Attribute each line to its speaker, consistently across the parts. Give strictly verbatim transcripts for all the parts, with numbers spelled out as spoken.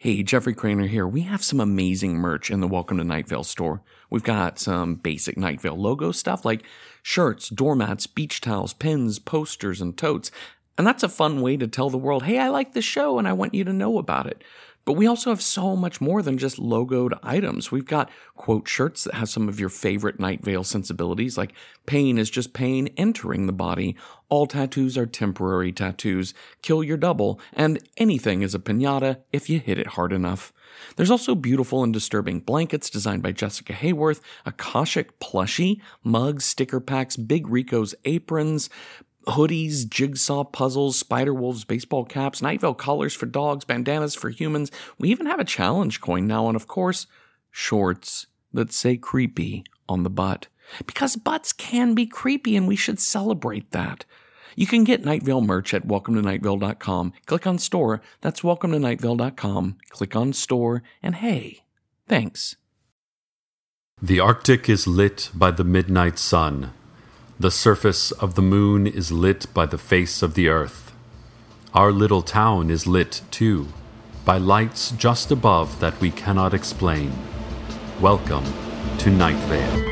Speaker 1: Hey, Jeffrey Craner here. We have some amazing merch in the Welcome to Night Vale store. We've got some basic Night Vale logo stuff like shirts, doormats, beach towels, pins, posters, and totes. And that's a fun way to tell the world, hey, I like this show and I want you to know about it. But we also have so much more than just logoed items. We've got quote shirts that have some of your favorite Night Vale sensibilities, like pain is just pain entering the body, all tattoos are temporary tattoos, kill your double, and anything is a piñata if you hit it hard enough. There's also beautiful and disturbing blankets designed by Jessica Hayworth, Akashic plushie, mugs, sticker packs, Big Rico's aprons, hoodies, jigsaw puzzles, Spider-Wolves baseball caps, Night Vale collars for dogs, bandanas for humans. We even have a challenge coin now, and of course, shorts that say creepy on the butt. Because butts can be creepy, and we should celebrate that. You can get Night Vale merch at welcome to night vale dot com. Click on store. That's welcome to night vale dot com. Click on store, and hey, thanks.
Speaker 2: The Arctic is lit by the midnight sun. The surface of the moon is lit by the face of the earth. Our little town is lit, too, by lights just above that we cannot explain. Welcome to Night Vale.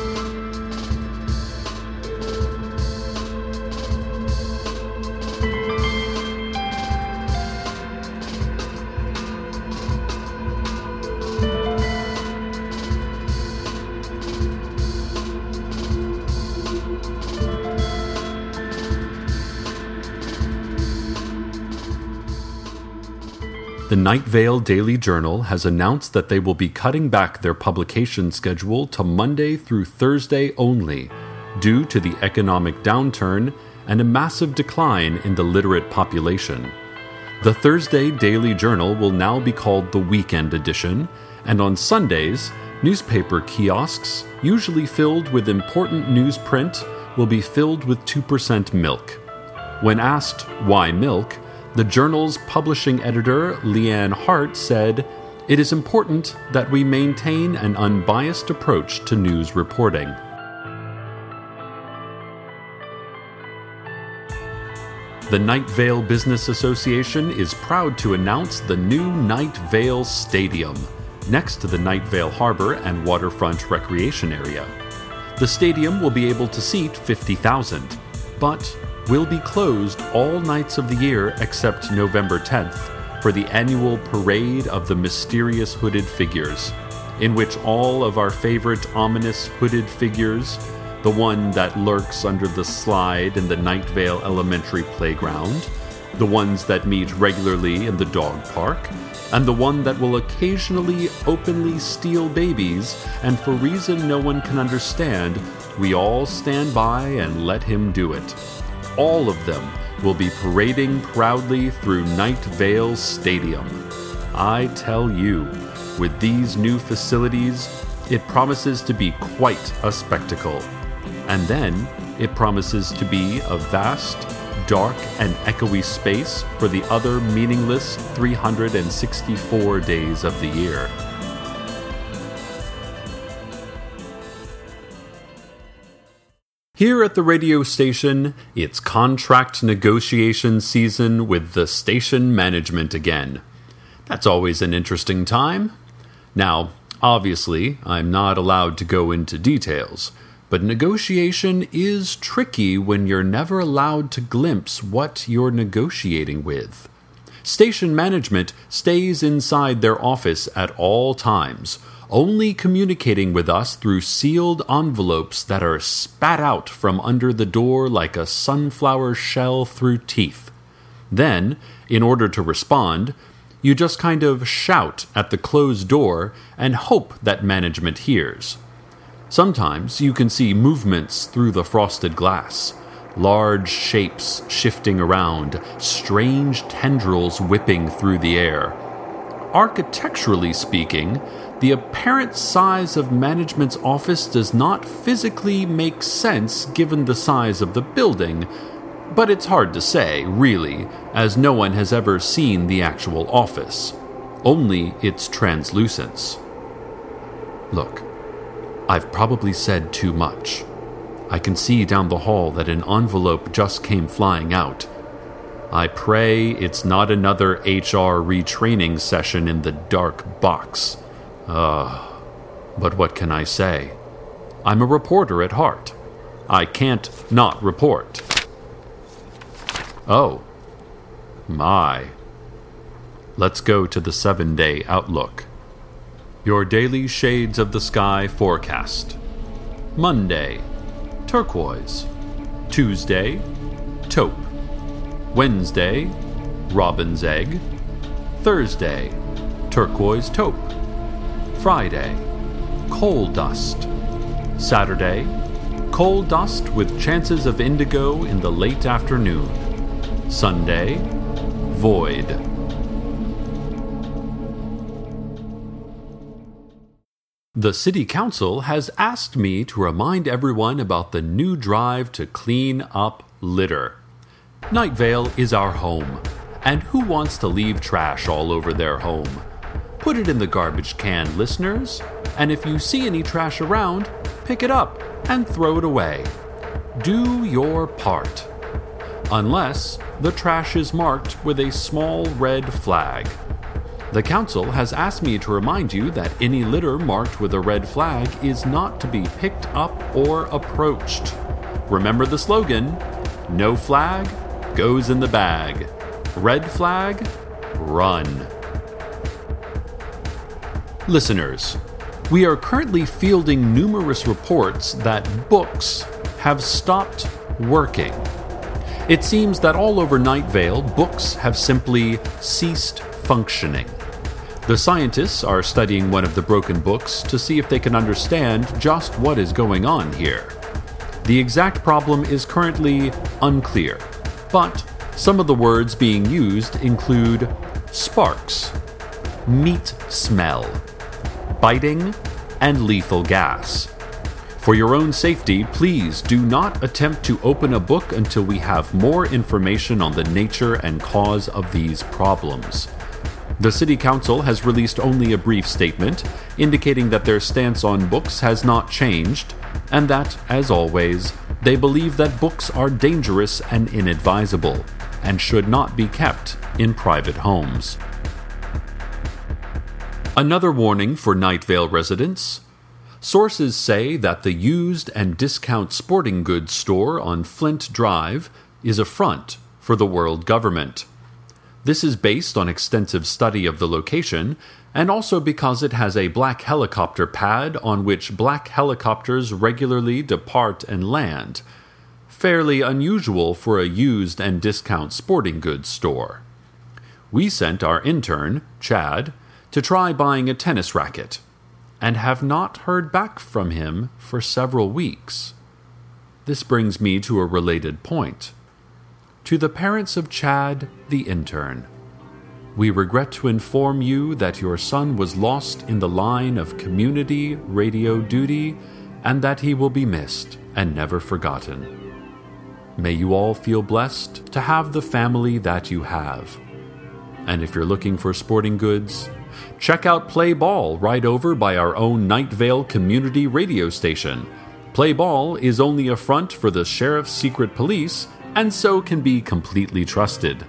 Speaker 2: The Night Vale Daily Journal has announced that they will be cutting back their publication schedule to Monday through Thursday only, due to the economic downturn and a massive decline in the literate population. The Thursday Daily Journal will now be called the Weekend Edition, and on Sundays, newspaper kiosks, usually filled with important newsprint, will be filled with two percent milk. When asked why milk, the journal's publishing editor, Leanne Hart, said, "It is important that we maintain an unbiased approach to news reporting." The Night Vale Business Association is proud to announce the new Night Vale Stadium, next to the Night Vale Harbor and Waterfront Recreation Area. The stadium will be able to seat fifty thousand, but will be closed all nights of the year except November tenth for the annual Parade of the Mysterious Hooded Figures, in which all of our favorite ominous hooded figures, the one that lurks under the slide in the Night Vale Elementary Playground, the ones that meet regularly in the dog park, and the one that will occasionally openly steal babies, and for reason no one can understand, we all stand by and let him do it. All of them will be parading proudly through Night Vale Stadium. I tell you, with these new facilities, it promises to be quite a spectacle. And then, it promises to be a vast, dark, and echoey space for the other meaningless three hundred sixty-four days of the year. Here at the radio station, it's contract negotiation season with the station management again. That's always an interesting time. Now, obviously, I'm not allowed to go into details, but negotiation is tricky when you're never allowed to glimpse what you're negotiating with. Station management stays inside their office at all times, only communicating with us through sealed envelopes that are spat out from under the door like a sunflower shell through teeth. Then, in order to respond, you just kind of shout at the closed door and hope that management hears. Sometimes you can see movements through the frosted glass, large shapes shifting around, strange tendrils whipping through the air. Architecturally speaking, the apparent size of management's office does not physically make sense given the size of the building, but it's hard to say, really, as no one has ever seen the actual office, only its translucence. Look, I've probably said too much. I can see down the hall that an envelope just came flying out. I pray it's not another H R retraining session in the dark box. Ugh. But what can I say? I'm a reporter at heart. I can't not report. Oh. My. Let's go to the seven-day outlook. Your daily shades of the sky forecast. Monday, turquoise. Tuesday, taupe. Wednesday, robin's egg. Thursday, turquoise taupe. Friday, coal dust. Saturday, coal dust with chances of indigo in the late afternoon. Sunday, void. The City Council has asked me to remind everyone about the new drive to clean up litter. Night Vale is our home, and who wants to leave trash all over their home? Put it in the garbage can, listeners, and if you see any trash around, pick it up and throw it away. Do your part. Unless the trash is marked with a small red flag. The council has asked me to remind you that any litter marked with a red flag is not to be picked up or approached. Remember the slogan, no flag goes in the bag. Red flag, run. Listeners, we are currently fielding numerous reports that books have stopped working. It seems that all over Night Vale, books have simply ceased functioning. The scientists are studying one of the broken books to see if they can understand just what is going on here. The exact problem is currently unclear, but some of the words being used include sparks, meat smell, biting, and lethal gas. For your own safety, please do not attempt to open a book until we have more information on the nature and cause of these problems. The City Council has released only a brief statement, indicating that their stance on books has not changed, and that, as always, they believe that books are dangerous and inadvisable, and should not be kept in private homes. Another warning for Night Vale residents. Sources say that the used and discount sporting goods store on Flint Drive is a front for the world government. This is based on extensive study of the location, and also because it has a black helicopter pad on which black helicopters regularly depart and land. Fairly unusual for a used and discount sporting goods store. We sent our intern, Chad, to try buying a tennis racket, and have not heard back from him for several weeks. This brings me to a related point. To the parents of Chad, the intern, we regret to inform you that your son was lost in the line of community radio duty and that he will be missed and never forgotten. May you all feel blessed to have the family that you have. And if you're looking for sporting goods, check out Play Ball right over by our own Night Vale community radio station. Play Ball is only a front for the Sheriff's Secret Police, and so can be completely trusted.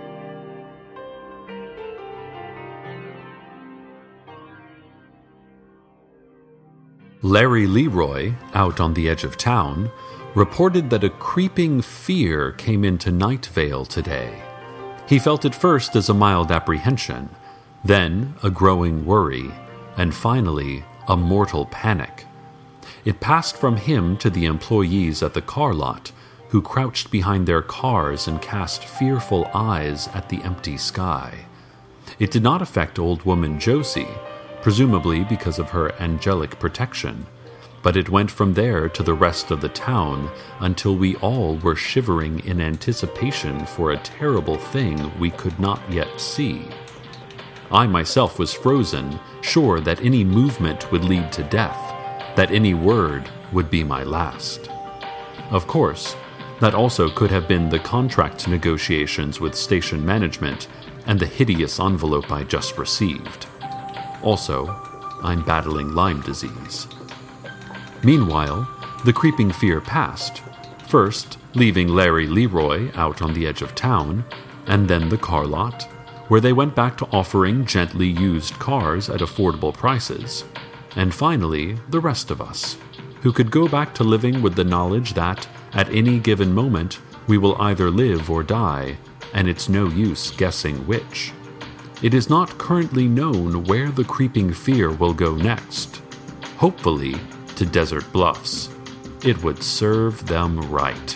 Speaker 2: Larry Leroy, out on the edge of town, reported that a creeping fear came into Night Vale today. He felt it first as a mild apprehension, then a growing worry, and finally a mortal panic. It passed from him to the employees at the car lot, who crouched behind their cars and cast fearful eyes at the empty sky. It did not affect old woman Josie, presumably because of her angelic protection, but it went from there to the rest of the town until we all were shivering in anticipation for a terrible thing we could not yet see. I myself was frozen, sure that any movement would lead to death, that any word would be my last. Of course, that also could have been the contract negotiations with station management and the hideous envelope I just received. Also, I'm battling Lyme disease. Meanwhile, the creeping fear passed, first leaving Larry Leroy out on the edge of town, and then the car lot, where they went back to offering gently used cars at affordable prices, and finally the rest of us, who could go back to living with the knowledge that, at any given moment, we will either live or die, and it's no use guessing which. It is not currently known where the creeping fear will go next. Hopefully, to Desert Bluffs. It would serve them right.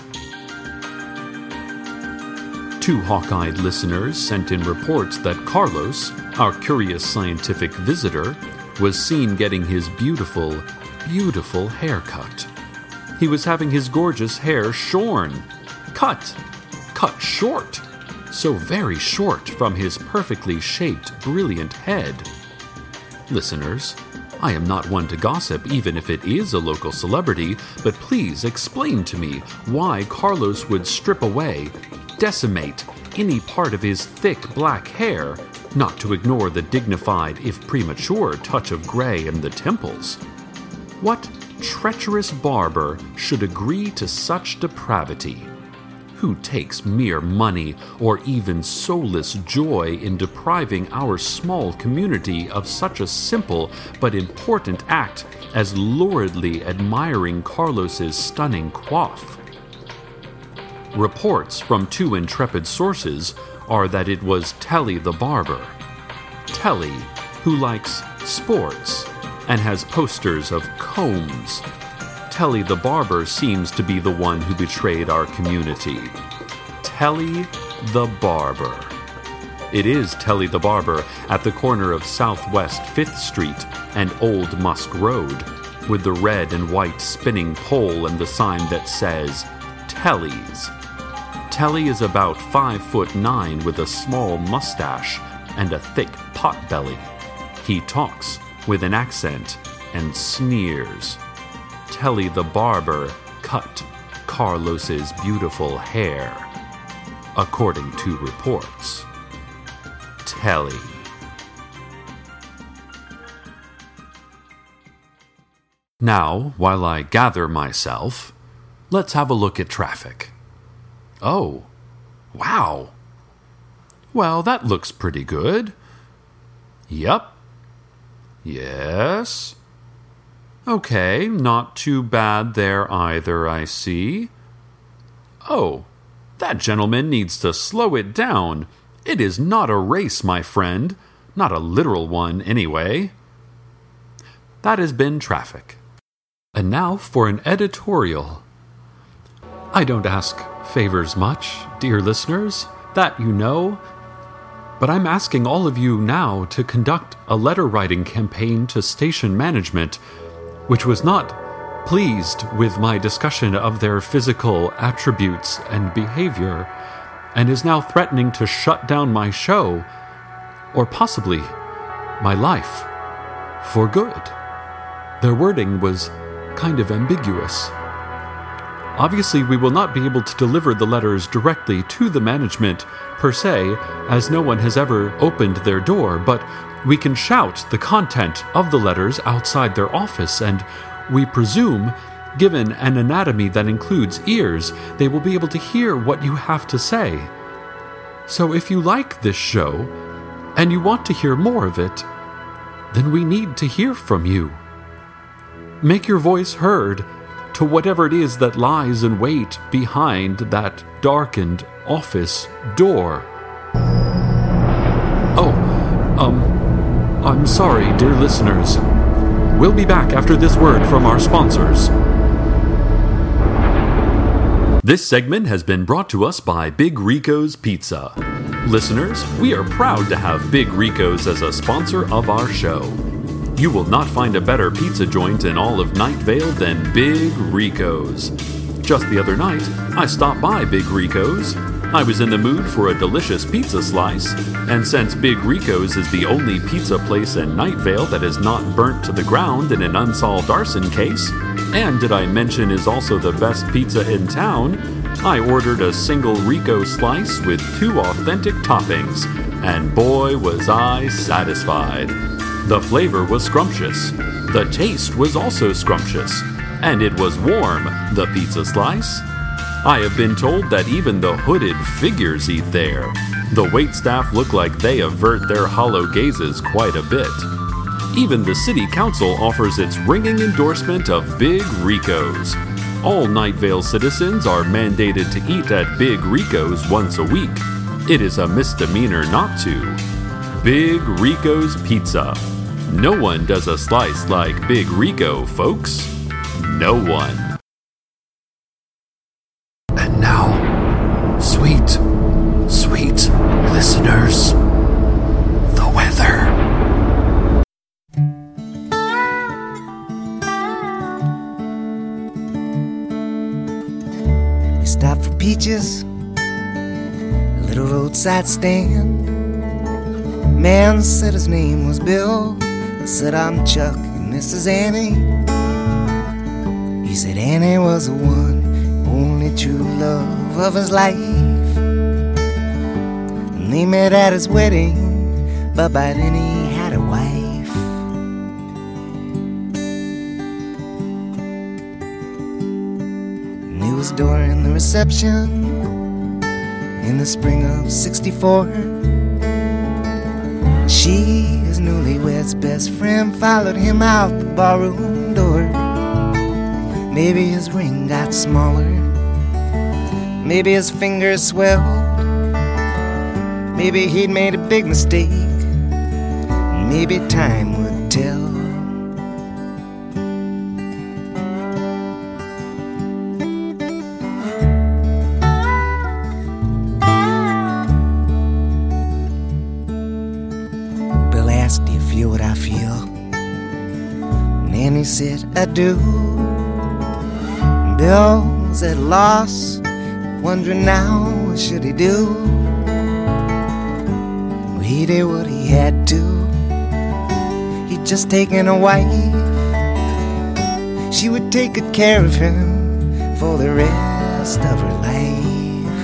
Speaker 2: Two hawk-eyed listeners sent in reports that Carlos, our curious scientific visitor, was seen getting his beautiful, beautiful haircut. He was having his gorgeous hair shorn. Cut. Cut short. So very short from his perfectly shaped, brilliant head. Listeners, I am not one to gossip even if it is a local celebrity, but please explain to me why Carlos would strip away, decimate any part of his thick black hair, not to ignore the dignified, if premature, touch of gray in the temples. What treacherous barber should agree to such depravity? Who takes mere money or even soulless joy in depriving our small community of such a simple but important act as luridly admiring Carlos's stunning coif? Reports from two intrepid sources are that it was Telly the barber. Telly, who likes sports and has posters of combs. Telly the barber seems to be the one who betrayed our community. Telly the barber. It is Telly the barber at the corner of Southwest fifth Street and Old Musk Road, with the red and white spinning pole and the sign that says, Telly's. Telly is about five foot nine with a small mustache and a thick pot belly. He talks with an accent and sneers. Telly the barber cut Carlos's beautiful hair, according to reports. Telly. Now, while I gather myself, let's have a look at traffic. Oh, wow. Well, that looks pretty good. Yep. Yes. Okay, not too bad there either, I see. Oh, that gentleman needs to slow it down. It is not a race, my friend. Not a literal one, anyway. That has been traffic. And now for an editorial. I don't ask favors much, dear listeners, that you know, but I'm asking all of you now to conduct a letter-writing campaign to station management, which was not pleased with my discussion of their physical attributes and behavior, and is now threatening to shut down my show, or possibly my life, for good. Their wording was kind of ambiguous. Obviously, we will not be able to deliver the letters directly to the management, per se, as no one has ever opened their door, but we can shout the content of the letters outside their office, and we presume, given an anatomy that includes ears, they will be able to hear what you have to say. So if you like this show, and you want to hear more of it, then we need to hear from you. Make your voice heard to whatever it is that lies in wait behind that darkened office door. Oh, um, I'm sorry, dear listeners. We'll be back after this word from our sponsors. This segment has been brought to us by Big Rico's Pizza. Listeners, we are proud to have Big Rico's as a sponsor of our show. You will not find a better pizza joint in all of Night Vale than Big Rico's. Just the other night, I stopped by Big Rico's. I was in the mood for a delicious pizza slice, and since Big Rico's is the only pizza place in Night Vale that is not burnt to the ground in an unsolved arson case, and did I mention is also the best pizza in town, I ordered a single Rico slice with two authentic toppings, and boy was I satisfied. The flavor was scrumptious. The taste was also scrumptious. And it was warm, the pizza slice. I have been told that even the hooded figures eat there. The waitstaff look like they avert their hollow gazes quite a bit. Even the city council offers its ringing endorsement of Big Rico's. All Night Vale citizens are mandated to eat at Big Rico's once a week. It is a misdemeanor not to. Big Rico's Pizza. No one does a slice like Big Rico, folks. No one. And now, sweet, sweet listeners, the weather.
Speaker 3: We stopped for peaches, a little roadside stand. Man said his name was Bill. I said I'm Chuck and this is Annie. He said Annie was the one, only true love of his life. And they met at his wedding, but by then he had a wife. And it was during the reception in the spring of sixty-four. She, his newlywed's best friend, followed him out the barroom door. Maybe his ring got smaller, maybe his fingers swelled, maybe he'd made a big mistake, and maybe time would tell. Bill asked, do you feel what I feel? And Annie said, I do. Bill was at a loss, wondering now what should he do. Well, he did what he had to. He'd just taken a wife. She would take good care of him for the rest of her life.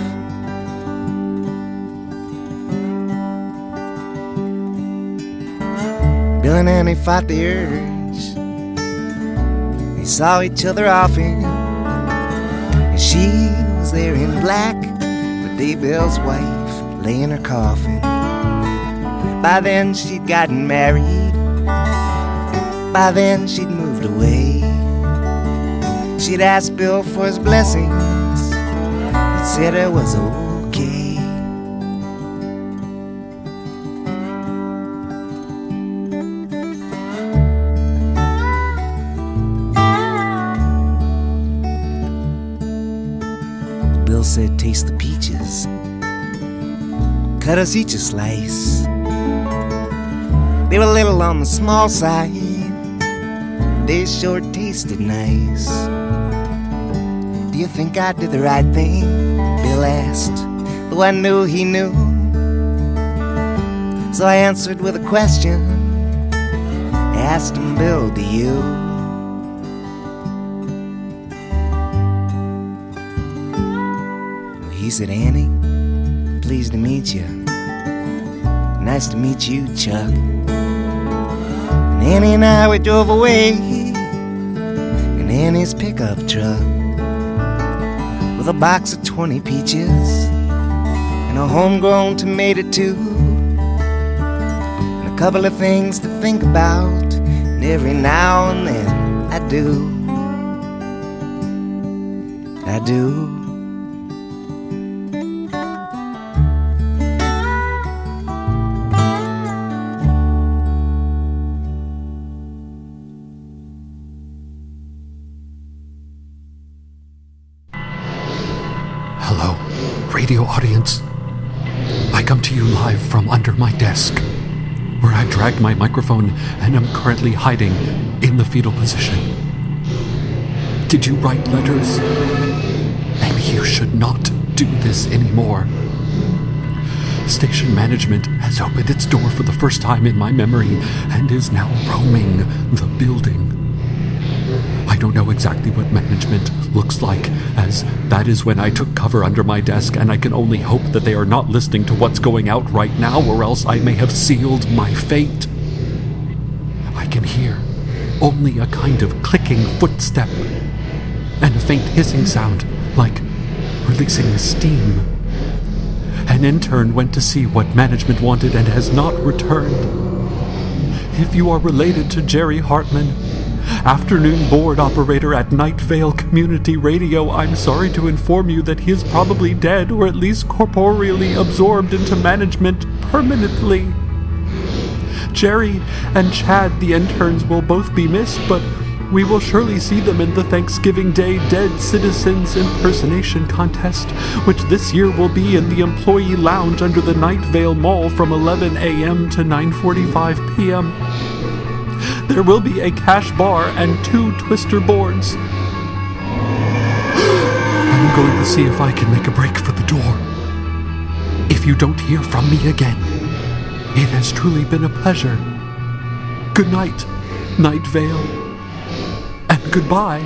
Speaker 3: Bill and Annie fought the urge. They saw each other often. She was there in black, but Daybell's wife lay in her coffin. By then she'd gotten married, by then she'd moved away. She'd asked Bill for his blessings, he said it was okay. Bill said, taste the peaches, cut us each a slice. They were a little on the small side, they sure tasted nice. Do you think I did the right thing? Bill asked, though I knew he knew. So I answered with a question, asked him, Bill, do you? He said, Annie, pleased to meet you. Nice to meet you, Chuck. And Annie and I, we drove away in Annie's pickup truck with a box of twenty peaches and a homegrown tomato too, and a couple of things to think about, and every now and then I do, I do.
Speaker 2: Hello, radio audience. I come to you live from under my desk, where I've dragged my microphone and am currently hiding in the fetal position. Did you write letters? Maybe you should not do this anymore. Station management has opened its door for the first time in my memory and is now roaming the building. I don't know exactly what management looks like, as that is when I took cover under my desk, and I can only hope that they are not listening to what's going out right now, or else I may have sealed my fate. I can hear only a kind of clicking footstep and a faint hissing sound like releasing steam. And An intern went to see what management wanted and has not returned. If you are related to Jerry Hartman, afternoon board operator at Night Vale Community Radio, I'm sorry to inform you that he is probably dead, or at least corporeally absorbed into management permanently. Jerry and Chad, the interns, will both be missed, but we will surely see them in the Thanksgiving Day Dead Citizens Impersonation Contest, which this year will be in the Employee Lounge under the Night Vale Mall from eleven a.m. to nine forty-five p.m. There will be a cash bar and two twister boards. I'm going to see if I can make a break for the door. If you don't hear from me again, it has truly been a pleasure. Good night, Night Vale, and goodbye.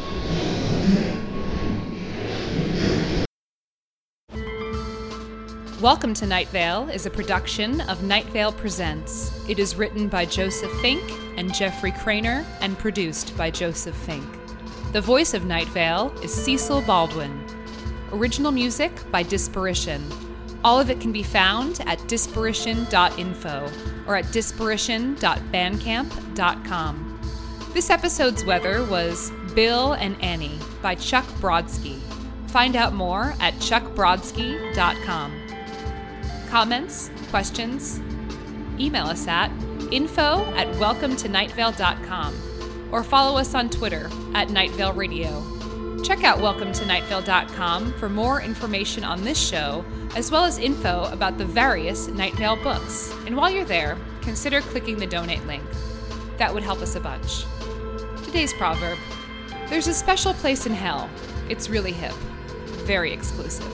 Speaker 4: Welcome to Night Vale is a production of Night Vale Presents. It is written by Joseph Fink and Jeffrey Craner and produced by Joseph Fink. The voice of Night Vale is Cecil Baldwin. Original music by Disparition. All of it can be found at disparition dot info or at disparition dot bandcamp dot com. This episode's weather was Bill and Annie by Chuck Brodsky. Find out more at chuck brodsky dot com. Comments, questions? Email us at info at welcome to night vale dot com or follow us on Twitter at Night Vale Radio. Check out welcome to night vale dot com for more information on this show, as well as info about the various Night Vale books. And while you're there, consider clicking the donate link. That would help us a bunch. Today's proverb: there's a special place in hell. It's really hip. Very exclusive.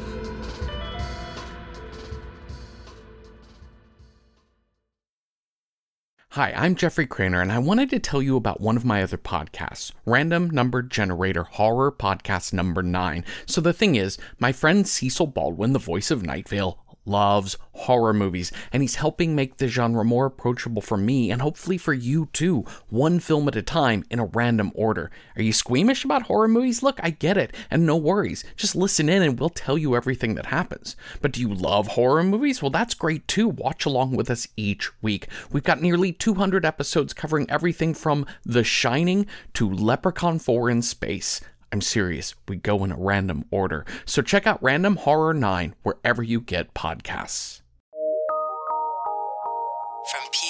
Speaker 1: Hi, I'm Jeffrey Craner, and I wanted to tell you about one of my other podcasts, Random Number Generator Horror Podcast Number nine. So the thing is, my friend Cecil Baldwin, the voice of Night Vale, loves horror movies, and he's helping make the genre more approachable for me and hopefully for you too, one film at a time in a random order. Are you squeamish about horror movies? Look, I get it, and no worries. Just listen in and we'll tell you everything that happens. But do you love horror movies? Well, that's great too. Watch along with us each week. We've got nearly two hundred episodes covering everything from The Shining to Leprechaun four in Space. I'm serious, we go in a random order. So check out Random Horror nine wherever you get podcasts.
Speaker 5: From P